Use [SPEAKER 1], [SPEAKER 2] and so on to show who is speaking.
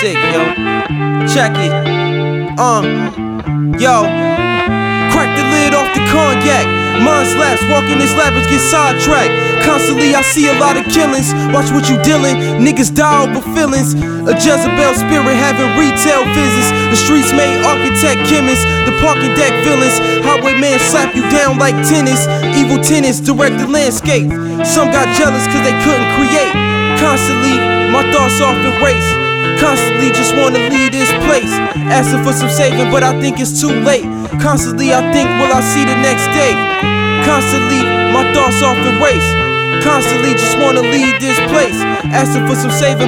[SPEAKER 1] sick, yo. Check it. Yo. Crack the lid off the cognac. Mind's lapse, walking this labyrinth, get sidetracked. Constantly I see a lot of killings. Watch what you dealing, niggas die over feelings. A Jezebel spirit having retail visits. The streets made architect chemists. The parking deck villains. Highwayman slap you down like tennis. Evil tenants direct the landscape. Some got jealous cause they couldn't create. Constantly, my thoughts off in race. Constantly just wanna leave this place. Asking for some saving but I think it's too late. Constantly I think will I see the next day. Constantly my thoughts off in race. Constantly just wanna leave this place. Asking for some saving